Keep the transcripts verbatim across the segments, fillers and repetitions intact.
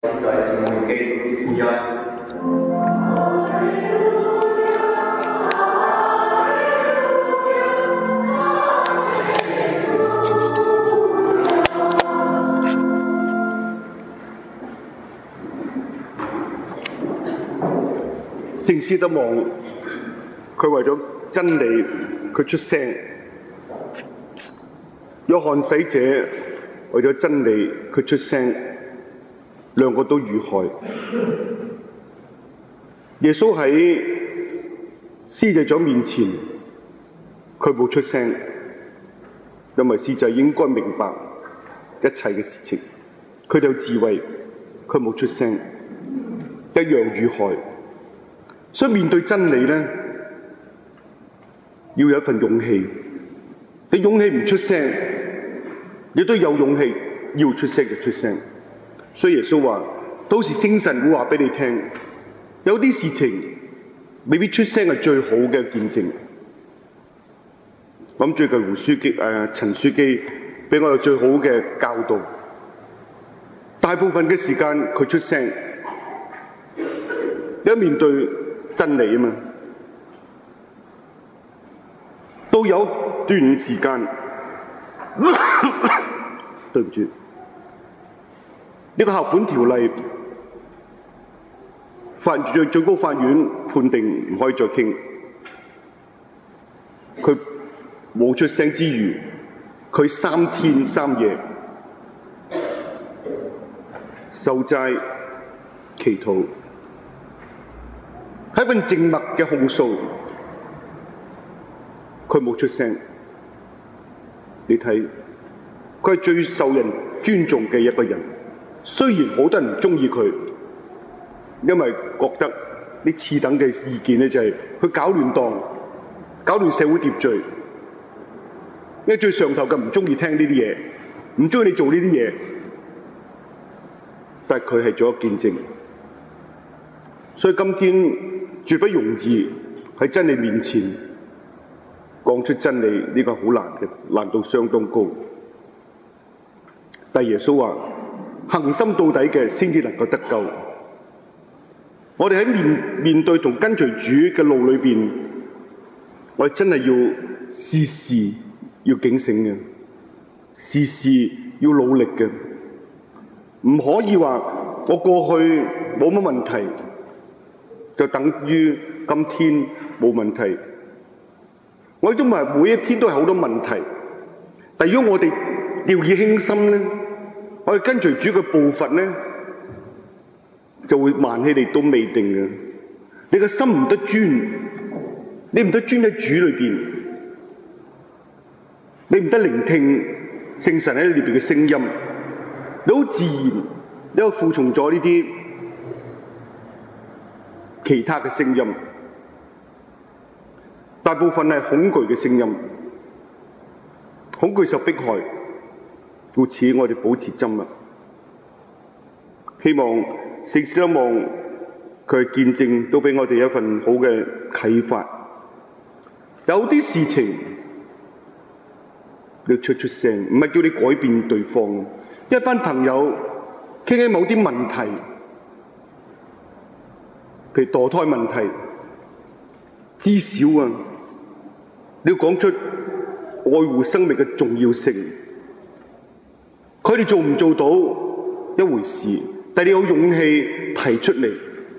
在是每記一。 聖斯德望佢為咗真理佢出聲，約翰洗者為咗真理佢出聲，兩個都遇害。耶穌喺司祭長面前佢冇出聲，因為司祭應該明白一切嘅事情，佢哋有智慧，佢冇出聲，一樣遇害。所以面對真理呢，要有一份勇氣。你勇氣唔出聲，你都有勇氣要出聲就出聲。所以耶穌話，到時聖神會話俾你聽，有啲事情未必出聲係最好嘅見證。咁最近胡書記、誒陳書記俾我有最好嘅教導。大部分嘅時間佢出聲，一面對真理啊嘛，都有段時間，對唔住，呢個校本條例，法最最高法院判定唔可以再傾，佢冇出聲之餘，佢三天三夜受齋祈禱。係一份靜默嘅控訴，佢冇出聲。你睇，佢係最受人尊重嘅一個人。雖然好多人唔中意佢，因為覺得呢次等嘅意見咧就係佢搞亂檔，搞亂社會秩序。因為最上頭嘅唔中意聽呢啲嘢，唔中意你做呢啲嘢，但係佢係做咗見證。所以今天絕不容易喺真理面前講出真理，呢個好難嘅，難度相當高。但耶穌話：恒心到底嘅先至能夠得救。我哋喺面面對同跟隨主嘅路裏邊，我哋真係要時時要警醒嘅，時時要努力嘅，唔可以話我過去冇乜問題，就等於今天冇問題。我亦都唔係每一天都係好多問題，但如果我哋掉以輕心咧，我哋跟隨主嘅步伐咧，就會慢起嚟都未定嘅。你個心唔得專，你唔得專喺主裏邊，你唔得聆聽聖神喺裏邊嘅聲音，你好自然，你又服從咗呢啲其他嘅聲音，大部分係恐懼嘅聲音，恐懼受迫害，故此我哋保持緘默，希望聖斯德望佢嘅見證都俾我哋一份好嘅啟發。有啲事情你出出聲，唔係叫你改變對方。一班朋友傾起某啲問題，譬如墮胎問題，至少啊，你要講出愛護生命嘅重要性。佢哋做唔做到一回事，但係你有勇氣提出嚟。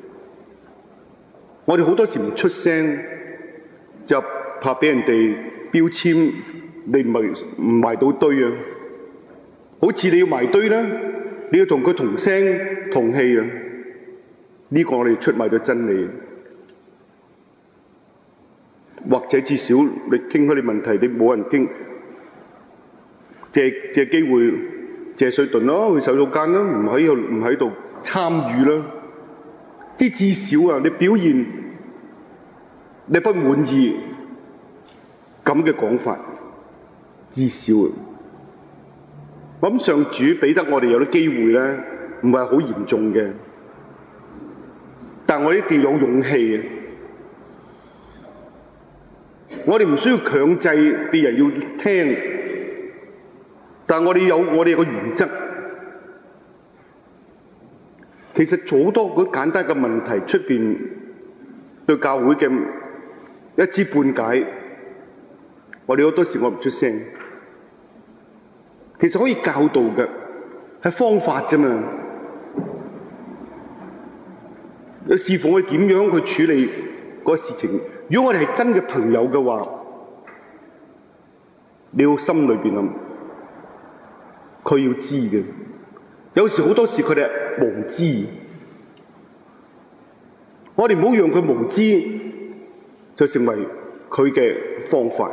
我哋好多時唔出聲，就怕俾人哋標籤，你唔係唔埋到堆啊！好似你要埋堆啦，你要同佢同聲同氣啊！呢個我哋出賣咗真理，或者至少你傾開啲問題，你冇人傾，借借機會借水遁咯，去洗手間啦，唔喺度唔喺度參與啦。啲至少啊，你表現你不滿意咁嘅講法，至少啊，我諗上主俾得我哋有啲機會咧，唔係好嚴重嘅。但我一定要有勇氣，我哋唔需要強制別人要聽，但我哋有我哋有個原則。 其實好多嗰簡單嘅問題出邊對教會嘅一知半解，我哋好多時我唔出聲。其實可以教導嘅係方法啫嘛。侍奉我哋點樣去處理嗰個事情？如果我哋係真嘅朋友嘅話，你要心裏邊諗，佢要知嘅。有時好多時佢哋係無知，我哋唔好讓佢無知就成為佢嘅方法。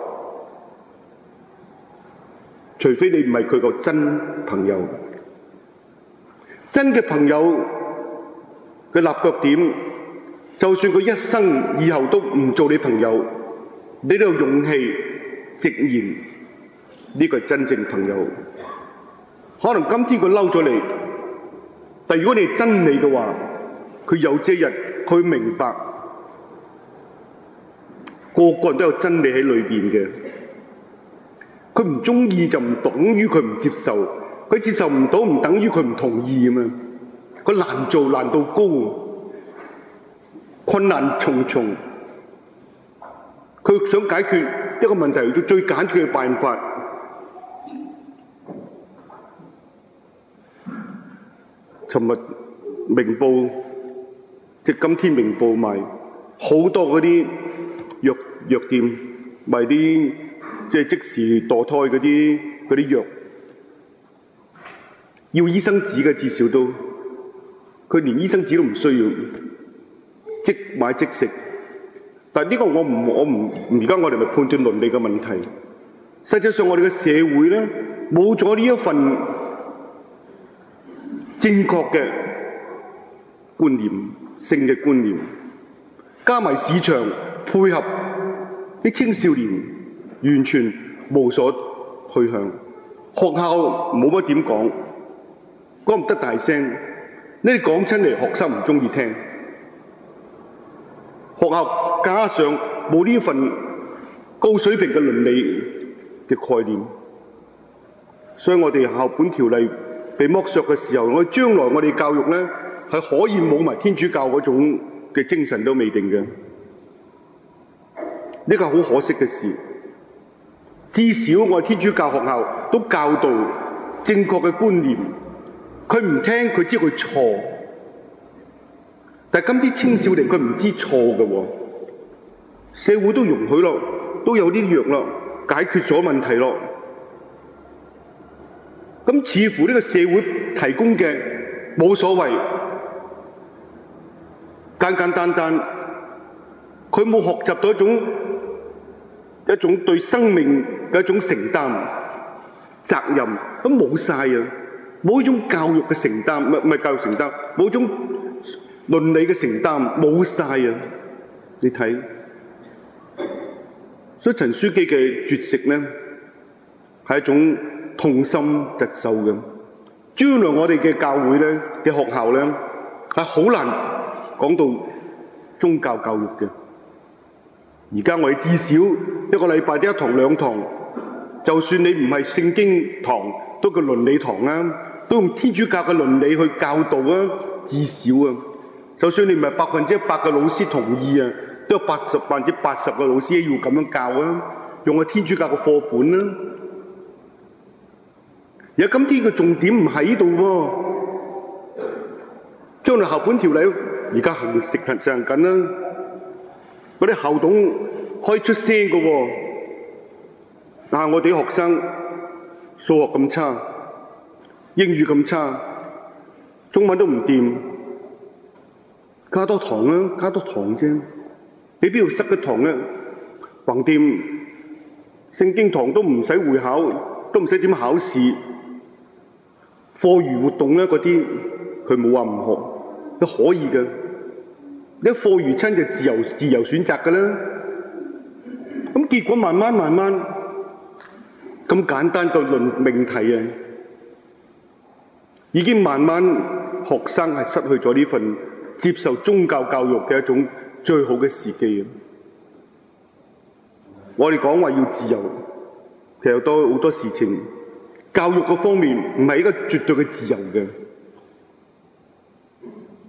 除非你唔係佢個真朋友，真嘅朋友嘅立腳點，就算佢一生以後都唔做你朋友，你都有勇氣直言呢個係真正朋友。可能今天佢嬲咗你，但如果你係真理嘅話，佢有這日佢明白，個個人都有真理喺裏邊嘅。佢唔中意就唔等於佢唔接受，佢接受唔到唔等於佢唔同意啊嘛。佢難做難度高，困難重重。佢想解決一個問題，用最簡潔嘅辦法。尋日明報即今天明報賣好多嗰啲藥藥店賣啲即係即時墮胎嗰啲嗰啲藥，要醫生紙嘅，至少都佢連醫生紙都唔需要，即買即食。但係呢個我唔我唔而家我哋咪判斷倫理嘅問題。實際上我哋嘅社會咧冇咗呢一份正確嘅觀念、性嘅觀念，加埋市場配合啲青少年，完全無所去向。學校冇乜點講，講唔得大聲，呢啲講親嚟學生唔中意聽。學校加上冇呢份高水平嘅倫理嘅概念，所以我哋校本條例被剝削嘅時候，我哋將來我哋教育咧係可以冇埋天主教嗰種嘅精神都未定嘅，呢個係好可惜嘅事。至少我哋天主教學校都教導正確嘅觀念，佢唔聽佢知佢錯，但係今啲青少年佢唔知錯嘅喎，社會都容許咯，都有啲藥咯，解決咗問題咯。咁似乎呢個社會提供嘅冇所謂，簡簡單單，佢冇學習到一種一種對生命嘅一種承擔責任，咁冇晒啊！冇一種教育嘅承擔，唔係唔係教育承擔，冇一種倫理嘅承擔，冇晒啊！你睇，所以陳書記嘅絕食咧，係一種痛心疾首嘅。將來我哋嘅教會咧嘅學校咧，係好難講到宗教教育嘅。而家我哋至少一個禮拜得一堂兩堂，就算你唔係聖經堂，都叫倫理堂啊，都用天主教嘅倫理去教導啊，至少啊。就算你唔係百分之一百嘅老師同意啊，都有八十百分之八十嘅老師要咁樣教啊，用個天主教嘅課本啦。而家今天嘅重點唔喺度喎，將來校本條例而家行實行實行緊啦，嗰啲校董可以出聲嘅喎。但係我哋啲學生數學咁差，英語咁差，中文都唔掂，加多堂啦，加多堂啫，你邊度塞一堂咧？橫掂聖經堂都唔使會考，都唔使點考試。課餘活動咧，嗰啲佢冇話唔學，都可以嘅。你一課餘親就自由自由選擇嘅啦。咁結果慢慢慢慢咁簡單嘅論命題啊，已經慢慢學生係失去咗呢份接受宗教教育嘅一種最好嘅時機。我哋講話要自由，其實有多好多事情。教育嗰方面唔係一個絕對嘅自由嘅，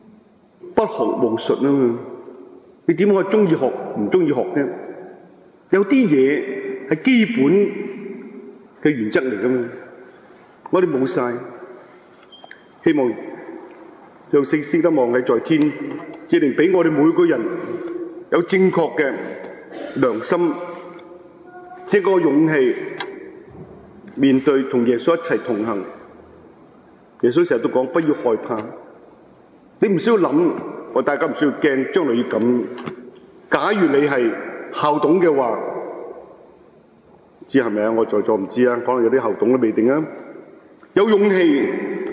學無術啊嘛！你點可以中意學唔中意學啫？有啲嘢係基本嘅原則嚟噶嘛，我哋冇晒。希望讓聖施德望喺在天，致令俾我哋每個人有正確嘅良心，這個勇氣面對同耶穌一齊同行。耶穌成日都講不要害怕，你唔需要諗，我大家唔需要驚，將來要咁。假如你係校董嘅話，唔知係咪啊？我在座唔知啊，可能有啲校董都未定啊。有勇氣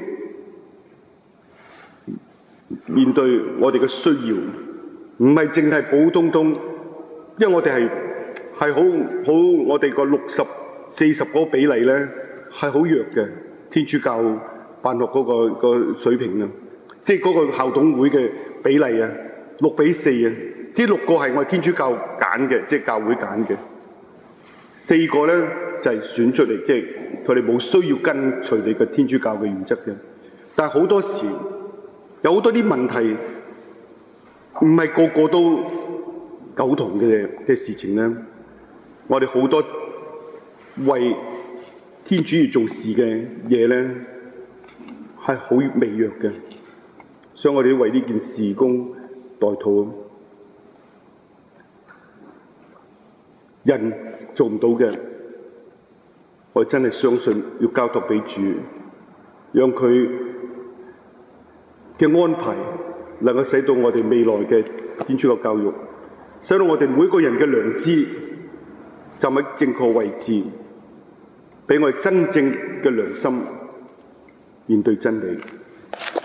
面對我哋嘅需要，唔係淨係普通通，因為我哋係係好好，我哋個六十四十嗰個比例咧係好弱嘅，天主教辦學嗰個個水平啊，即係嗰個校董會嘅比例啊，六比四啊，即係六個係我哋天主教揀嘅，即係教會揀嘅，四個咧就係選出嚟，即係佢哋冇需要跟隨你嘅天主教嘅原則嘅。但係好多時有好多啲問題，唔係個個都苟同嘅嘅事情咧。我哋好多為天主而做事嘅嘢咧，係好微弱嘅，所以我哋要為呢件事工代禱。人做唔到嘅，我真係相信要交託俾主，讓佢嘅安排能夠使到我哋未來嘅天主教教育，使到我哋每個人嘅良知站喺正確位置，俾我哋真正嘅良心面對真理。